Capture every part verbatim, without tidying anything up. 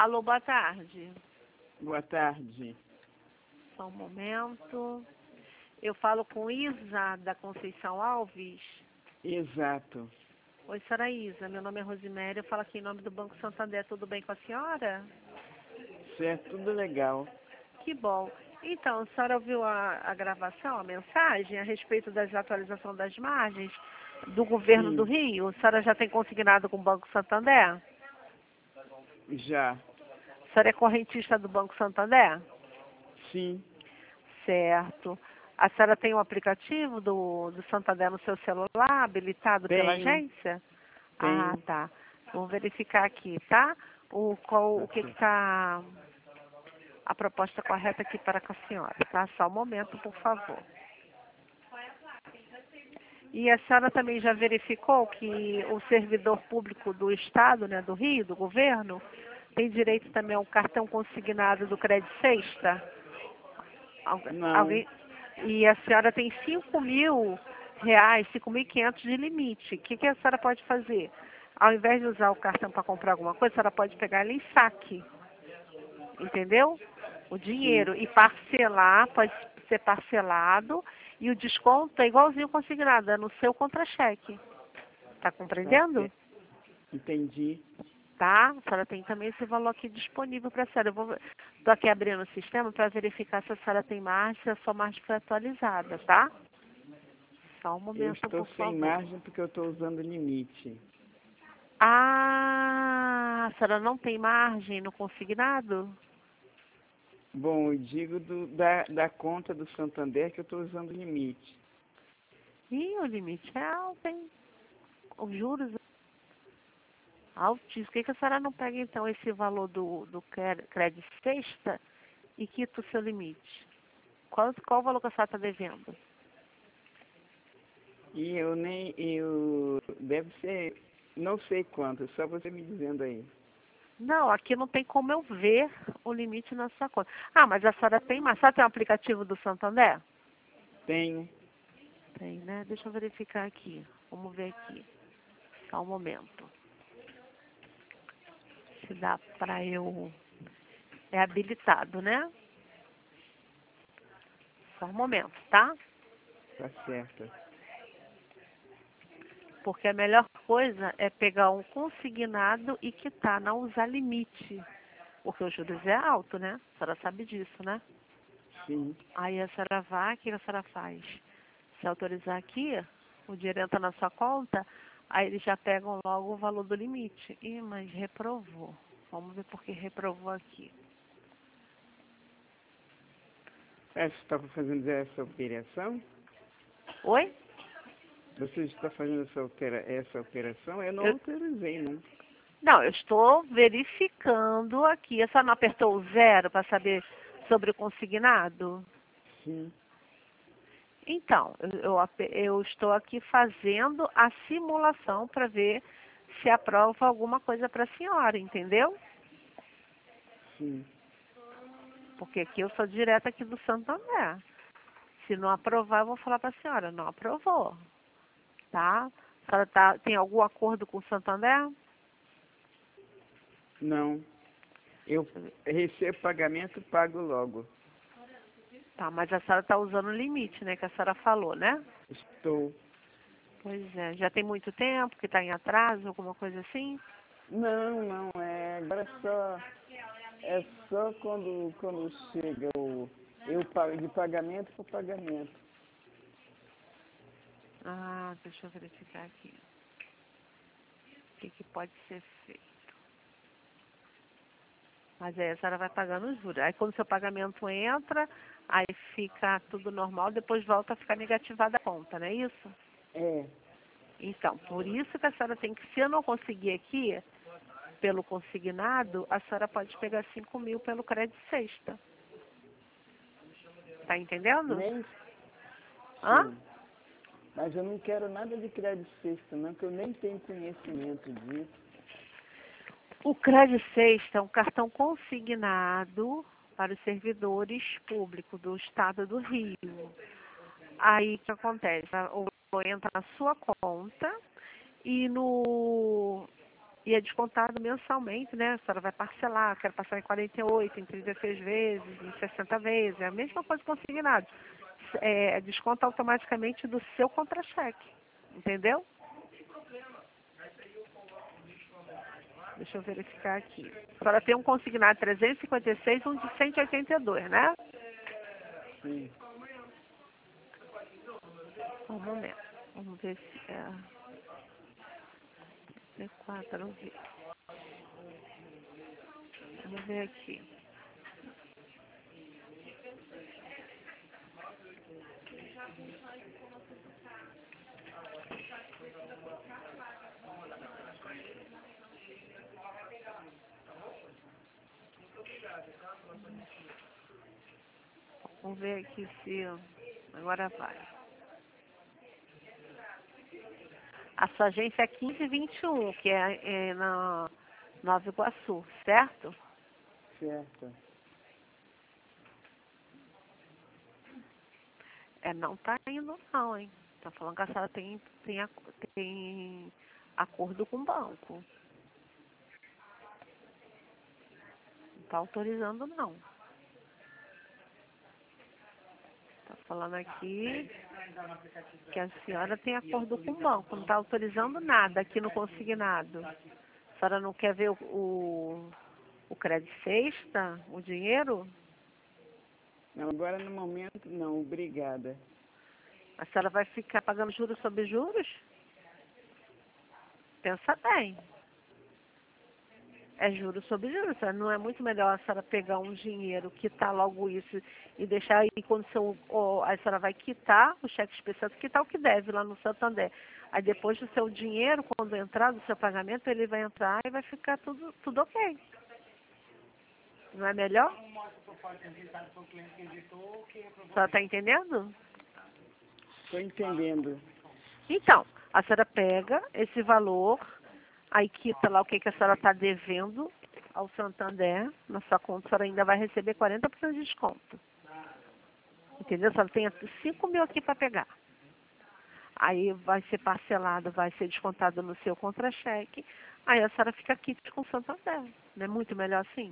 Alô, boa tarde. Boa tarde. Só um momento. Eu falo com Isa, da Conceição Alves. Exato. Oi, senhora Isa. Meu nome é Rosiméria. Eu falo aqui em nome do Banco Santander. Tudo bem com a senhora? Certo, tudo legal. Que bom. Então, a senhora ouviu a, a gravação, a mensagem a respeito da atualização das margens do governo Sim. do Rio? A senhora já tem consignado com o Banco Santander? Já. A senhora é correntista do Banco Santander? Sim. Certo. A senhora tem um aplicativo do, do Santander no seu celular, habilitado pela Tenho. agência? Tenho. Ah, tá. Vou verificar aqui, tá? O, qual, o que está a proposta correta aqui para com a senhora, tá? Só um momento, por favor. E a senhora também já verificou que o servidor público do Estado, né, do Rio, do governo, tem direito também a um cartão consignado do Crédito Sexta? Algu- Não. Alguém? E a senhora tem cinco mil reais, cinco mil e quinhentos de limite. O que, que a senhora pode fazer? Ao invés de usar o cartão para comprar alguma coisa, a senhora pode pegar ele em saque. Entendeu? O dinheiro. Sim. E parcelar, pode ser parcelado. E o desconto é igualzinho consignado, é no seu contra-cheque. Tá Tá compreendendo? certo. Entendi. Tá? A senhora tem também esse valor aqui disponível para a senhora. Eu vou, tô aqui abrindo o sistema para verificar se a senhora tem margem, se a sua margem foi atualizada, tá? Só um Eu momento, estou por sem favor. margem porque eu estou usando limite. Ah, a senhora não tem margem no consignado? Bom, eu digo do, da, da conta do Santander que eu estou usando limite. Ih, o limite é alto, hein? Os juros altíssimos. Por que, que a senhora não pega, então, esse valor do, do cre- crédito sexta e quita o seu limite? Qual, qual o valor que a senhora está devendo? E eu nem. Eu. Deve ser. Não sei quanto, só você me dizendo aí. Não, aqui não tem como eu ver o limite na sua conta. Ah, mas a senhora tem, mas a senhora tem um aplicativo do Santander? Tenho. Tem, né? Deixa eu verificar aqui. Vamos ver aqui. Só um momento. Se dá para eu... É habilitado, né? Só um momento, tá? Tá certo. Porque a melhor coisa é pegar um consignado e quitar, não usar limite. Porque o juros é alto, né? A senhora sabe disso, né? Sim. Aí a senhora vai, o que a senhora faz? Se autorizar aqui, o dinheiro entra na sua conta, aí eles já pegam logo o valor do limite. Ih, mas reprovou. Vamos ver por que reprovou aqui. É, você está fazendo essa operação? Oi? Você está fazendo essa, opera, essa operação? Eu não Eu, autorizei, não. não, eu estou verificando aqui. A senhora não apertou o zero para saber sobre o consignado? Sim. Então, eu, eu ape- eu estou aqui fazendo a simulação para ver se aprova alguma coisa para a senhora, entendeu? Sim. Porque aqui eu sou direta aqui do Santander. Se não aprovar, eu vou falar para a senhora, não aprovou, tá? A senhora tá, tem algum acordo com o Santander? Não. Eu Deixa eu ver. recebo pagamento, pago logo. Tá, mas a senhora está usando o limite, né, que a senhora falou, né? Estou. Pois é, já tem muito tempo que está em atraso, alguma coisa assim? Não, não, é. Agora é só. É só quando, quando chega o. Eu pago de pagamento por pagamento. Ah, deixa eu verificar aqui. O que, que pode ser feito? Mas aí a senhora vai pagando os juros. Aí quando o seu pagamento entra, aí fica tudo normal, depois volta a ficar negativada a conta, não é isso? É. Então, por isso que a senhora tem que, se eu não conseguir aqui, pelo consignado, a senhora pode pegar cinco mil pelo crédito sexta. Tá entendendo? Nem. Hã? Sim. Mas eu não quero nada de crédito sexta, não, que eu nem tenho conhecimento disso. O crédito sexta é um cartão consignado para os servidores públicos do Estado do Rio. Aí o que acontece? O valor entra na sua conta e no e é descontado mensalmente, né? A senhora vai parcelar, quero passar em quarenta e oito, em trinta e seis vezes, em sessenta vezes, é a mesma coisa consignado. É, desconta automaticamente do seu contra-cheque, entendeu? Deixa eu verificar aqui. A senhora tem um consignado trezentos e cinquenta e seis e um de cento e oitenta e dois, né? Sim. Um momento. Vamos ver se é... C quatro, vamos ver. Vamos ver aqui. Vamos ver aqui se... Agora vai. A sua agência é quinze vinte e um, que é, é na Nova Iguaçu, certo? Certo. É, não tá indo não, hein? Tá falando que a senhora tem, tem, ac- tem acordo com o banco. Não tá autorizando não. Tá falando aqui que a senhora tem acordo com o banco. Não tá autorizando nada aqui no consignado. A senhora não quer ver o, o, o crédito sexta, o dinheiro? Não, agora no momento não, obrigada. A senhora vai ficar pagando juros sobre juros? Pensa bem. É juros sobre juros. Não é muito melhor a senhora pegar um dinheiro, quitar logo isso e deixar aí quando seu, ó, a senhora vai quitar o cheque especial, quitar o que deve lá no Santander. Aí depois do seu dinheiro, quando entrar do seu pagamento, ele vai entrar e vai ficar tudo, tudo ok. Não é melhor? A senhora está entendendo? Estou entendendo. Então, a senhora pega esse valor, aí quita lá o que, que a senhora está devendo ao Santander, na sua conta a senhora ainda vai receber quarenta por cento de desconto. Entendeu? A senhora tem cinco mil aqui para pegar. Aí vai ser parcelado, vai ser descontado no seu contra-cheque, aí a senhora fica aqui com o Santander. Não é muito melhor assim?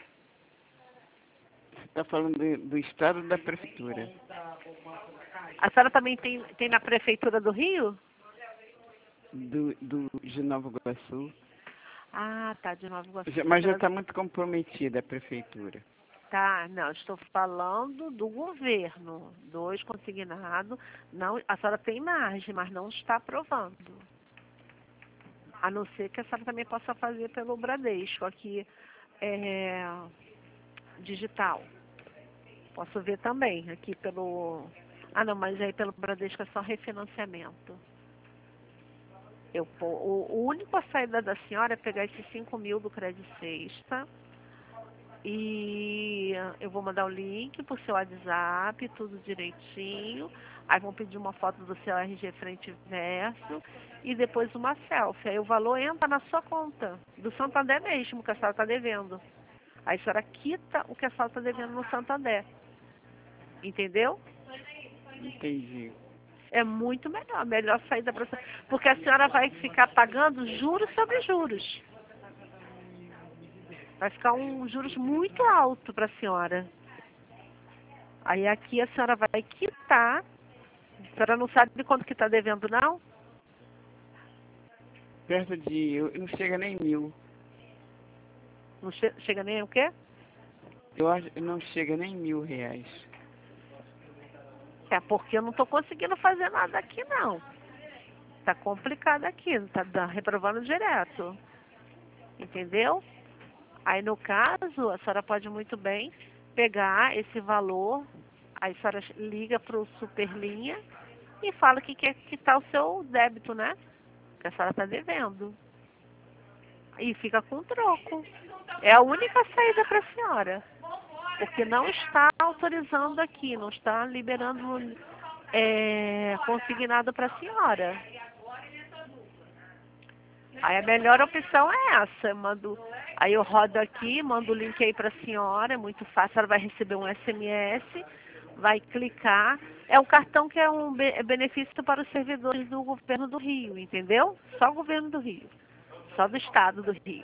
Você está falando do, do estado da prefeitura. A senhora também tem, tem na Prefeitura do Rio? Do, do, de Nova Iguaçu. Ah, tá, de Nova Iguaçu. Já- mas já está muito comprometida a prefeitura. Tá, não, estou falando do governo, dois consignados. Não, a senhora tem margem, mas não está aprovando. A não ser que a senhora também possa fazer pelo Bradesco, aqui é digital. Posso ver também, aqui pelo... Ah, não, mas aí pelo Bradesco é só refinanciamento. Eu, po- o, o único a saída da senhora é pegar esses cinco mil do crédito sexta. E eu vou mandar o link pro seu WhatsApp, tudo direitinho. Aí vão pedir uma foto do seu R G frente e verso e depois uma selfie. Aí o valor entra na sua conta, do Santander mesmo, que a senhora está devendo. Aí a senhora quita o que a senhora está devendo no Santander. Entendeu? Entendi. É muito melhor, a melhor saída para você. Porque a senhora vai ficar pagando juros sobre juros. Vai ficar um juros muito alto para a senhora. Aí aqui a senhora vai quitar. A senhora não sabe de quanto que está devendo, não? Perto de... eu- não chega nem mil. Não che chega nem o quê? Eu acho que não chega nem mil reais. É porque eu não estou conseguindo fazer nada aqui, não. Tá complicado aqui, tá dá- reprovando direto. Entendeu? Aí, no caso, a senhora pode muito bem pegar esse valor, aí a senhora liga para o Superlinha e fala que quer quitar o seu débito, né? Que a senhora está devendo. E fica com troco. É a única saída para a senhora. Porque não está autorizando aqui, não está liberando é, consignado para a senhora. Aí a melhor opção é essa. Eu mando, aí eu rodo aqui, mando o link aí para a senhora, é muito fácil, ela vai receber um S M S, vai clicar. É um cartão que é um be- benefício para os servidores do governo do Rio, entendeu? Só o governo do Rio. Só do estado do Rio.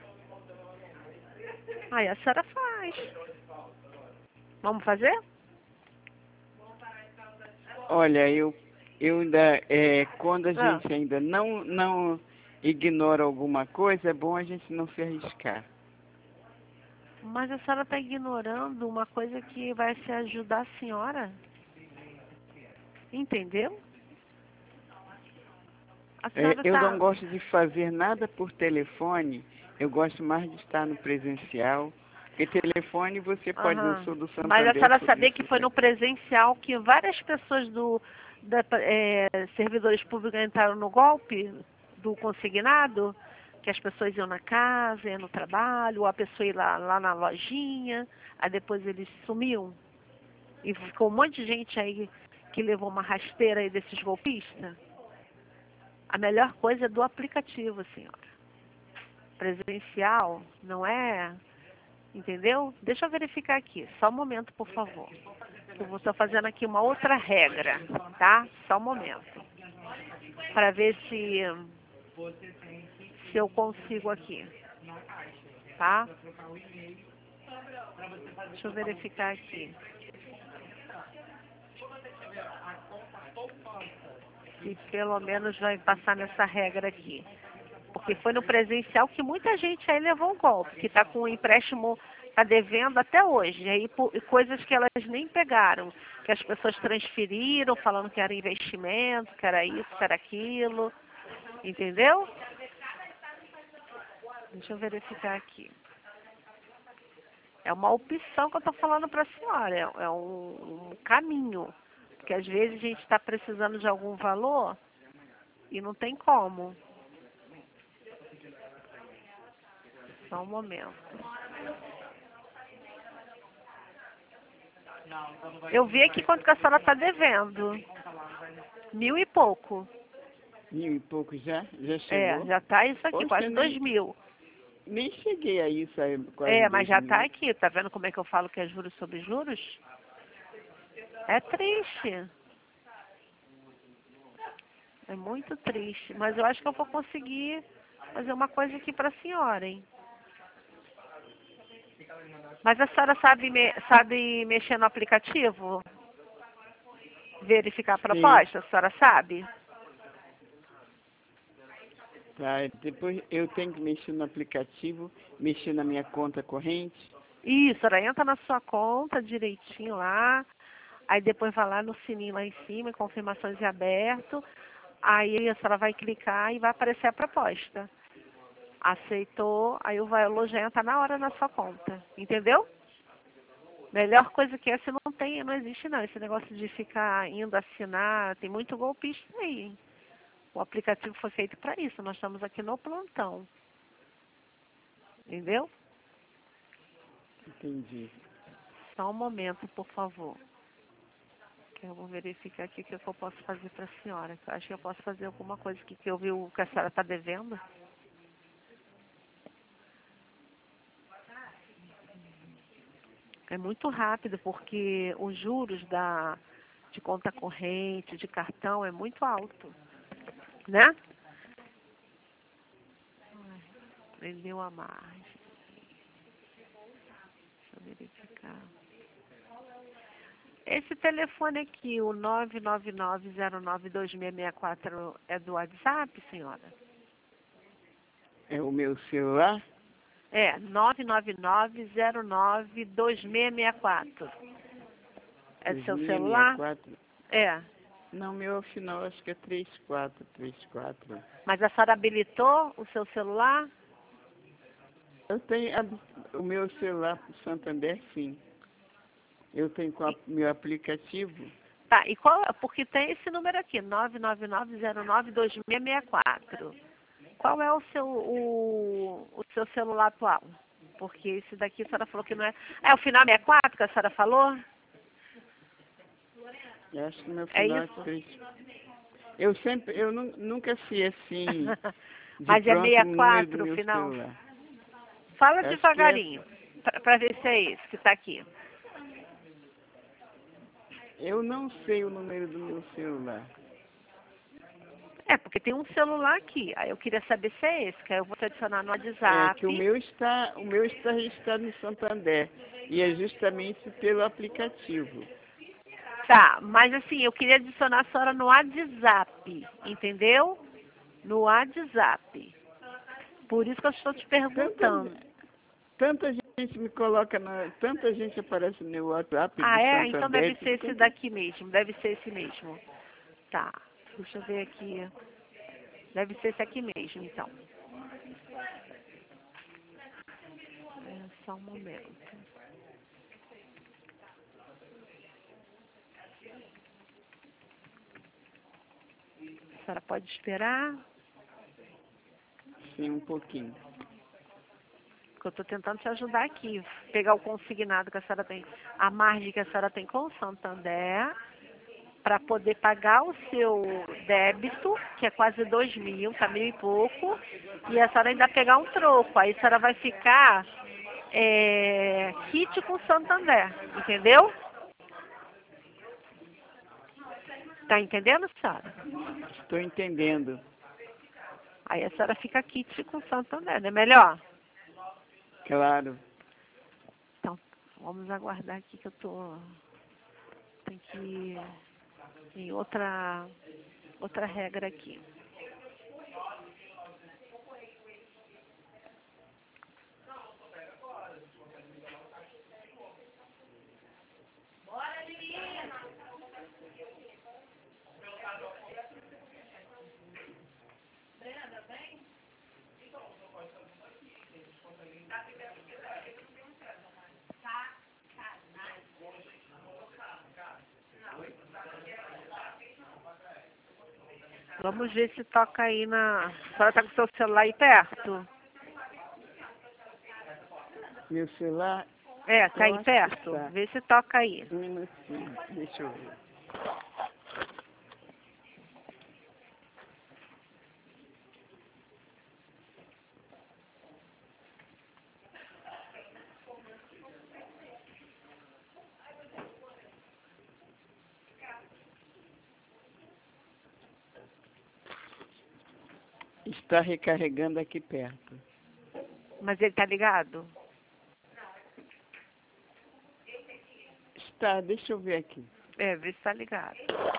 Aí a senhora faz. Vamos fazer? Olha, eu, eu ainda, é, quando a Ah. gente ainda não, não ignora alguma coisa, é bom a gente não se arriscar. Mas a senhora está ignorando uma coisa que vai se ajudar a senhora. Entendeu? A É, senhora eu está... não gosto de fazer nada por telefone, eu gosto mais de estar no presencial, porque telefone você pode, eu Aham. sou do Mas a Santander, senhora sou sabia que desse foi no presencial que várias pessoas do da, é, servidores públicos entraram no golpe do consignado? Que as pessoas iam na casa, iam no trabalho, ou a pessoa ia lá, lá na lojinha, aí depois eles sumiam. E ficou um monte de gente aí que levou uma rasteira aí desses golpistas. A melhor coisa é do aplicativo, senhora. Presencial não é... Entendeu? Deixa eu verificar aqui. Só um momento, por favor. Eu vou estar fazendo aqui uma outra regra, tá? Só um momento. Para ver se, se eu consigo aqui. Tá? Deixa eu verificar aqui. Se pelo menos vai passar nessa regra aqui. Porque foi no presencial que muita gente aí levou um golpe, que está com o empréstimo, está devendo até hoje. Aí por, coisas que elas nem pegaram, que as pessoas transferiram, falando que era investimento, que era isso, que era aquilo. Entendeu? Deixa eu verificar aqui. É uma opção que eu estou falando para a senhora, é, é um, um caminho. Porque às vezes a gente está precisando de algum valor e não tem como. Só um momento. Eu vi aqui quanto que a senhora está devendo. Mil e pouco. Mil e pouco já? Já É, chegou? já está isso aqui, Poxa, quase dois nem, mil. nem cheguei a isso aí, quase É, mas dois já mil. está aqui. Tá vendo como é que eu falo que é juros sobre juros? É triste. É muito triste. Mas eu acho que eu vou conseguir fazer uma coisa aqui para a senhora, hein? Mas a senhora sabe, me, sabe mexer no aplicativo? Verificar a Sim, proposta? A senhora sabe? tá. Depois eu tenho que mexer no aplicativo, mexer na minha conta corrente. Isso, ela entra na sua conta direitinho lá. Aí depois vai lá no sininho lá em cima, confirmações em aberto. Aí a senhora vai clicar e vai aparecer a proposta. Aceitou, aí o valor já entra na hora na sua conta. Entendeu? Melhor coisa que essa não tem, não existe não. Esse negócio de ficar indo assinar, tem muito golpista aí, hein? O aplicativo foi feito para isso. Nós estamos aqui no plantão. Entendeu? Entendi. Só um momento, por favor. Que eu vou verificar aqui o que eu posso fazer para a senhora. Eu acho que eu posso fazer alguma coisa aqui que eu vi o que a senhora está devendo. É muito rápido, porque os juros da, de conta corrente, de cartão, é muito alto. Né? Ai, prendeu a margem. Deixa eu verificar. Esse telefone aqui, o nove nove nove zero nove dois seis seis quatro, é do WhatsApp, senhora? É o meu celular? É, nove nove nove zero nove dois seis seis quatro. É do seu celular? dois seis seis quatro. É. Não, meu final acho que é três quatro três quatro. Mas a senhora habilitou o seu celular? Eu tenho a- o meu celular pro Santander, sim. Eu tenho com o meu aplicativo. Tá, e qual, porque tem esse número aqui, nove nove nove zero nove dois seis seis quatro. Qual é o seu, o, o seu celular atual? Porque esse daqui a senhora falou que não é... É o final sessenta e quatro que a senhora falou? Eu acho que o meu É final é isso? três. Eu sempre, eu nu- nunca fui assim, de Mas é pronto o número do sessenta e quatro o meu final? celular. Fala Eu acho que é, devagarinho, para ver se é esse que está aqui. eu não sei o número do meu celular. É, porque tem um celular aqui. Aí eu queria saber se é esse, que aí eu vou te adicionar no É WhatsApp. que o meu está, o meu está registrado no Santander. E é justamente pelo aplicativo. Tá, mas assim, eu queria adicionar a senhora no WhatsApp, entendeu? No WhatsApp. Por isso que eu estou te Tanta, perguntando. tanta gente me coloca na. Tanta gente aparece no WhatsApp Ah, do é? Então deve Santander. ser Tudo esse quanto é. daqui mesmo. Deve ser esse mesmo. Tá. Deixa eu ver aqui. Deve ser esse aqui mesmo, então. É, só um momento. A senhora pode esperar, Sim, um pouquinho. porque eu estou tentando te ajudar aqui. Pegar o consignado que a senhora tem, a margem que a senhora tem com o Santander, para poder pagar o seu débito, que é quase dois mil, tá mil e pouco, e a senhora ainda pegar um troco. Aí a senhora vai ficar é, kit com Santander, entendeu? Tá entendendo, senhora? Estou entendendo. Aí a senhora fica kit com Santander, não é melhor? Claro. Então, vamos aguardar aqui que eu tô... Tem que ir em outra, outra regra aqui. Vamos ver se toca aí na... A senhora tá com o seu celular aí perto? Meu celular, É, tá eu aí acho que perto? está. Vê se toca aí. Um minutinho. Deixa eu ver. Está recarregando aqui perto. Mas ele tá ligado? Está, deixa eu ver aqui. É, vê se tá ligado.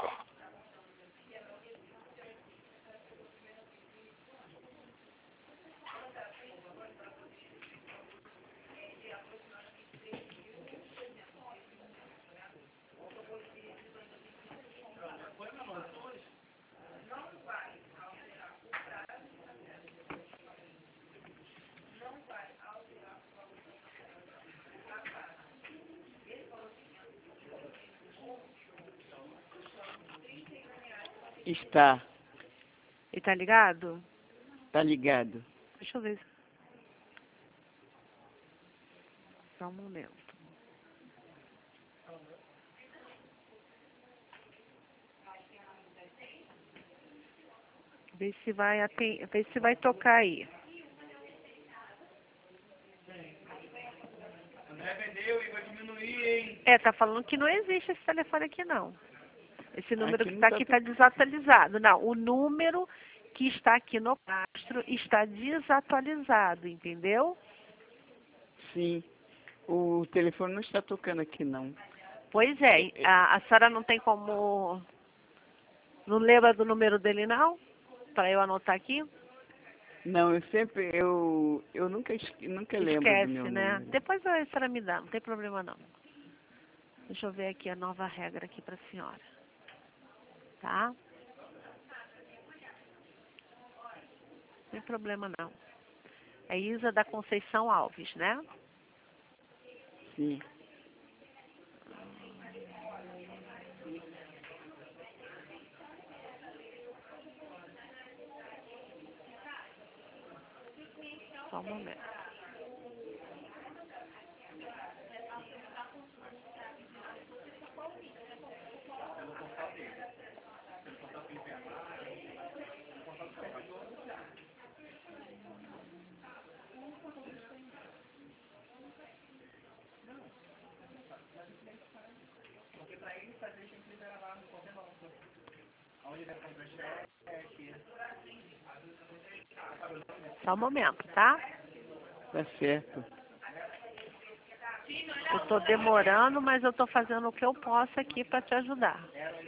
Está, Ele tá ligado? tá ligado. Deixa eu ver. Só um momento. Vê se vai aten... Vê se vai tocar aí. André vendeu e vai diminuir, hein? É, tá falando que não existe esse telefone aqui não. Esse número Aqui que não está está. aqui está desatualizado. Não, o número que está aqui no cadastro está desatualizado, entendeu? Sim. O telefone não está tocando aqui, não. Pois é, a, a senhora não tem como... Não lembra do número dele não? Para eu anotar aqui? Não, eu sempre, eu, eu nunca, esque- nunca lembro do meu Esquece, né? número. Depois a senhora me dá, não tem problema não. Deixa eu ver aqui a nova regra aqui para a senhora. Tá? Não tem problema não. É Isa da Conceição Alves, né? Sim. Só um momento. Onde ele é contra cheque, Só um momento, tá? Tá certo. Eu tô demorando, mas eu tô fazendo o que eu posso aqui para te ajudar.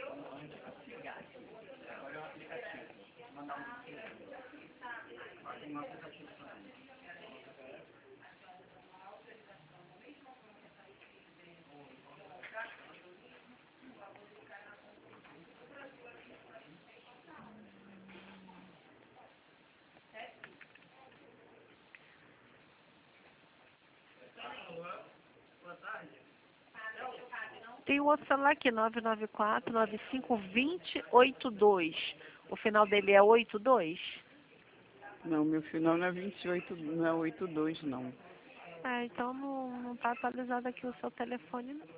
Tem o outro celular aqui, nove nove quatro, nove cinco dois zero, oito dois. O final dele é oito dois? Não, meu final não é vinte e oito, não é oitenta e dois, não. Ah, então não, não tá atualizado aqui o seu telefone, não.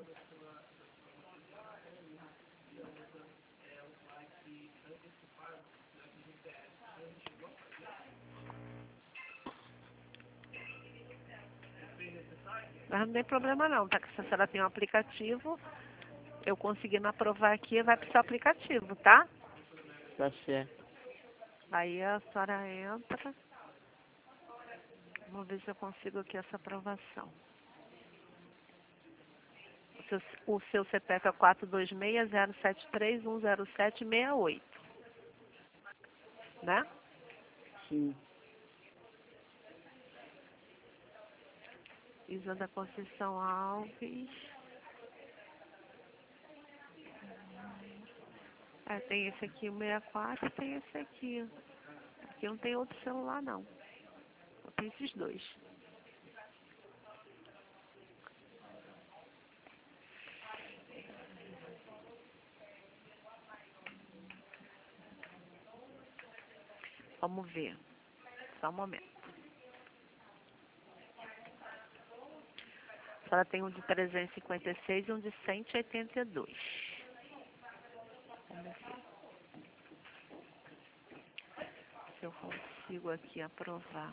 Mas não tem problema não, tá? Que se a senhora tem um aplicativo, eu conseguindo aprovar aqui, vai pro seu aplicativo, tá? Tá certo. Aí a senhora entra. Vamos ver se eu consigo aqui essa aprovação. O seu, o seu C P F é quatro dois seis, zero sete três, um zero sete seis oito, né? Sim. Isa da Conceição Alves. É, tem esse aqui, o sessenta e quatro, e tem esse aqui. Aqui não tem outro celular, não. Só tem esses dois. Vamos ver. Só um momento. A senhora tem um de trezentos e cinquenta e seis e um de cento e oitenta e dois. Vamos ver se eu consigo aqui aprovar.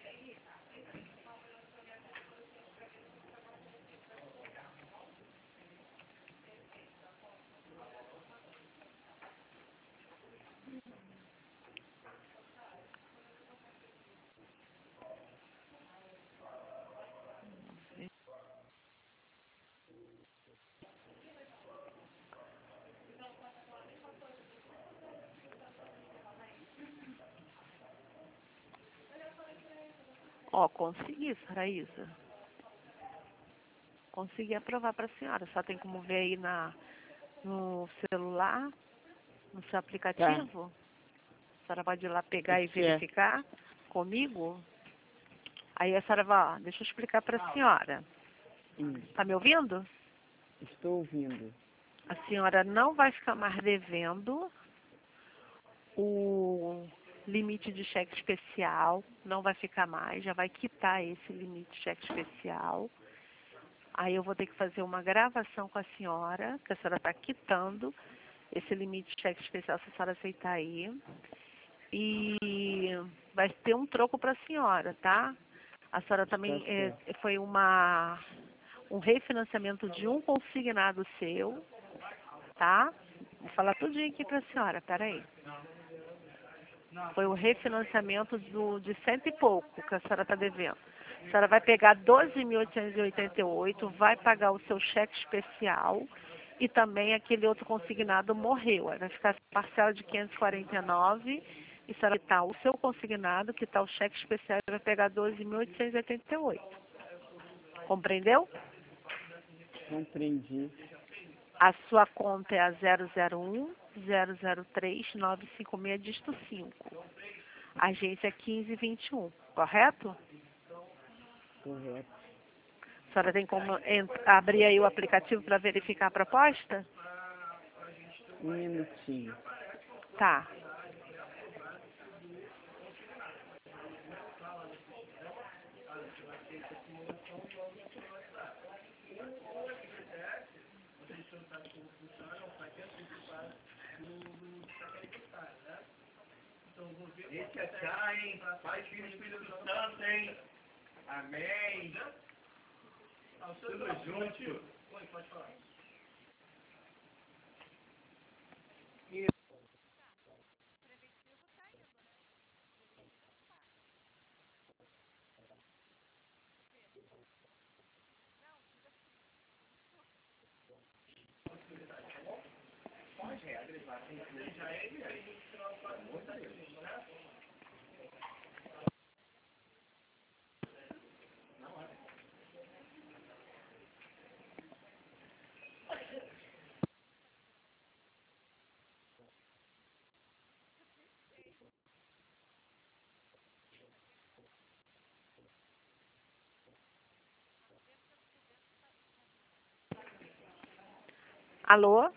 Ó, consegui, senhora Isa. Consegui aprovar para a senhora. Só tem como ver aí na, no celular, no seu aplicativo. A senhora pode ir lá pegar e Tá certo. verificar comigo. Aí a senhora vai, ó, deixa eu explicar para a senhora. Hum. Tá me ouvindo? Estou ouvindo. A senhora não vai ficar mais devendo o limite de cheque especial, não vai ficar mais, já vai quitar esse limite de cheque especial. Aí eu vou ter que fazer uma gravação com a senhora, que a senhora está quitando esse limite de cheque especial, se a senhora aceitar aí. E vai ter um troco para a senhora, tá? A senhora também Tá é, certo. foi uma, um refinanciamento de um consignado seu, tá? Vou falar tudinho aqui para a senhora, peraí. Foi o refinanciamento do, de cento e pouco que a senhora está devendo. A senhora vai pegar doze mil oitocentos e oitenta e oito, vai pagar o seu cheque especial e também aquele outro consignado morreu. Aí vai ficar parcela de quinhentos e quarenta e nove e a senhora está o seu consignado, que está o cheque especial, vai pegar doze mil oitocentos e oitenta e oito. Compreendeu? Compreendi. A sua conta é a zero zero um, zero zero três, nove cinco seis, dígito cinco. Agência quinze vinte e um, correto? Correto. A senhora tem como ent- abrir aí o aplicativo para verificar a proposta? Um minutinho. Tá. Esse é tchá, hein? Pai, Filho e Espírito Santo, hein? Amém. Tudo junto. Oi, pode falar. Alô?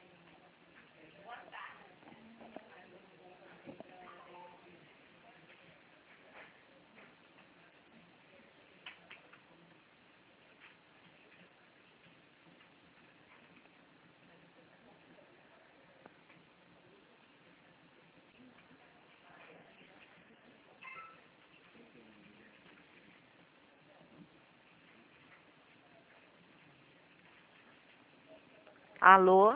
Alô?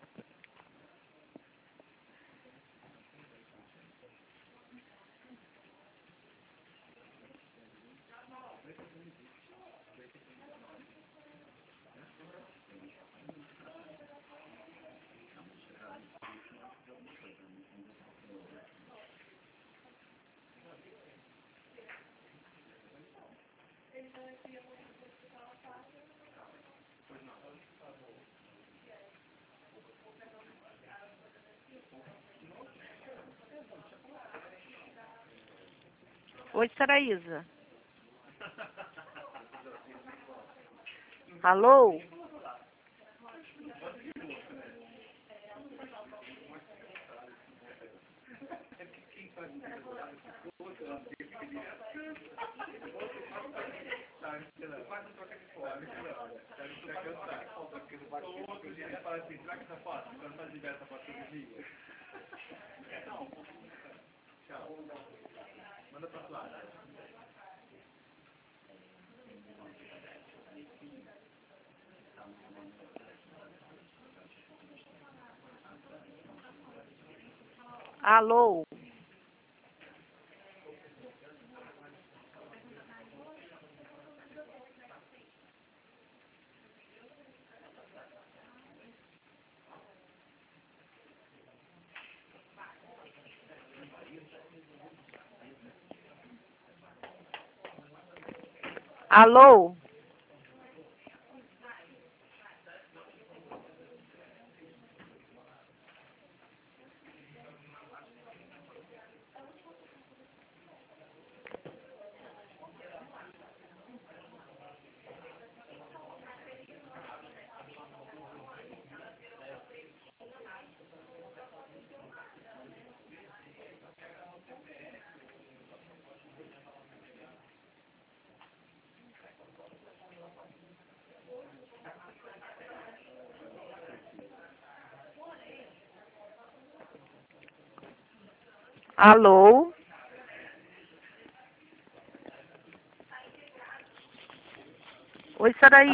Oi, Saraísa. Alô? Alô? Alô? Alô? Oi, Saraí.